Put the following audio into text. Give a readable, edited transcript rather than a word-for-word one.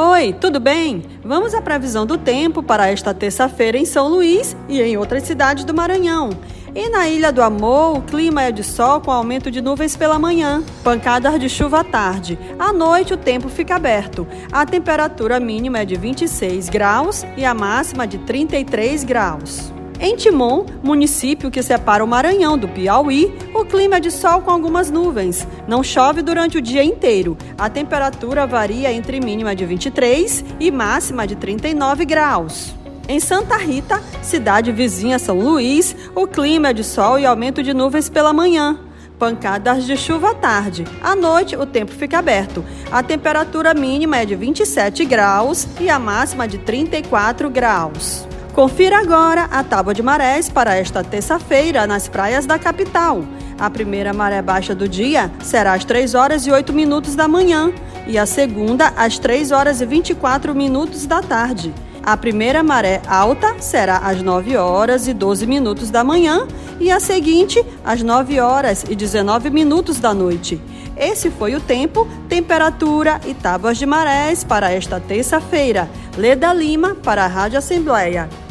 Oi, tudo bem? Vamos à previsão do tempo para esta terça-feira em São Luís e em outras cidades do Maranhão. E na Ilha do Amor, o clima é de sol com aumento de nuvens pela manhã, pancadas de chuva à tarde. À noite, o tempo fica aberto. A temperatura mínima é de 26 graus e a máxima de 33 graus. Em Timon, município que separa o Maranhão do Piauí, o clima é de sol com algumas nuvens. Não chove durante o dia inteiro. A temperatura varia entre mínima de 23 e máxima de 39 graus. Em Santa Rita, cidade vizinha a São Luís, o clima é de sol e aumento de nuvens pela manhã. Pancadas de chuva à tarde. À noite, o tempo fica aberto. A temperatura mínima é de 27 graus e a máxima de 34 graus. Confira agora a tábua de marés para esta terça-feira nas praias da capital. A primeira maré baixa do dia será às 3 horas e 8 minutos da manhã e a segunda às 3 horas e 24 minutos da tarde. A primeira maré alta será às 9 horas e 12 minutos da manhã e a seguinte às 9 horas e 19 minutos da noite. Esse foi o tempo, temperatura e tábuas de marés para esta terça-feira. Leda Lima para a Rádio Assembleia.